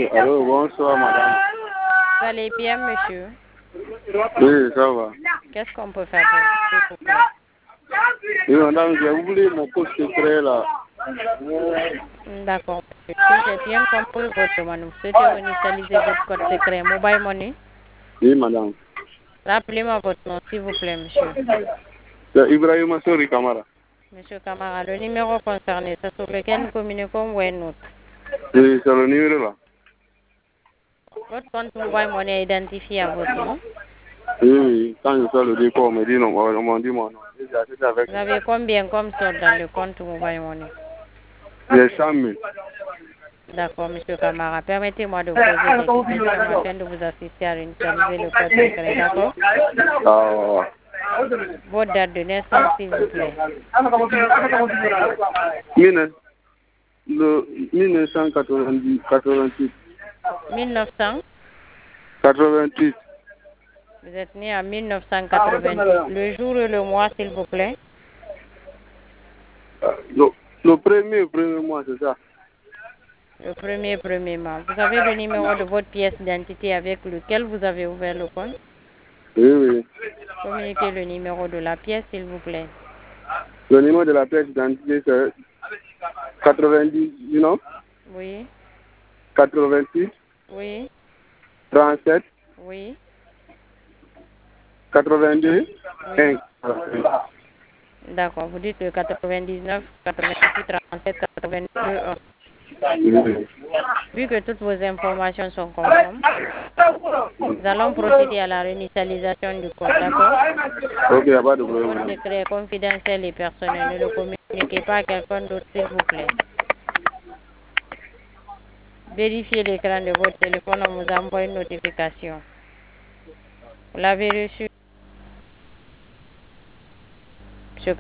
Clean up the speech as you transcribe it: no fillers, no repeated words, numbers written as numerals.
Allô, bonsoir madame. Vous allez bien, monsieur? Oui, ça va. Qu'est-ce qu'on peut faire pour vous, s'il vous plaît? Oui, madame, j'ai oublié mon code secret là. D'accord. Si j'ai bien compris votre demande, vous souhaitez initialiser votre code secret Mobile Money. Oui, madame. Rappelez-moi votre nom, s'il vous plaît, monsieur. C'est Ibrahima Sori Kamara. Monsieur Camara, le numéro concerné, c'est sur lequel nous communiquons ou un autre? Oui, c'est le numéro là. Votre compte Mobile Money est identifié à votre nom. Oui, quand je fais le dépôt, on me dit non, on m'a dit mon nom. Vous avez combien comme solde dans le compte Mobile Money? J'ai 100 000. D'accord, monsieur Camara. Permettez-moi de poser quelques questions afin de vous assister à initialiser le code secret, d'accord? Ah, Votre date de naissance, s'il vous plaît. le 1990, 88. 1900. 88. Vous êtes né en 1988. Le jour et le mois, s'il vous plaît. Le premier mois, c'est ça. Le premier mois. Vous avez le numéro de votre pièce d'identité avec lequel vous avez ouvert le compte. Oui, oui. Communiquez le numéro de la pièce, s'il vous plaît. Le numéro de la pièce d'identité, c'est 90, non? Oui. 88, Oui. 37, Oui. 82, Oui. 1. D'accord. Vous dites le 99, 88, 37, 82, 1. Oui. Vu que toutes vos informations sont conformes, nous allons procéder à la réinitialisation du compte, d'accord? Ok, il n'y a pas de Le code problème. secret est confidentiel et personnel. Ne le communiquez pas à quelqu'un d'autre, s'il vous plaît. Vérifiez l'écran de votre téléphone, on vous envoie une notification. Vous l'avez reçu?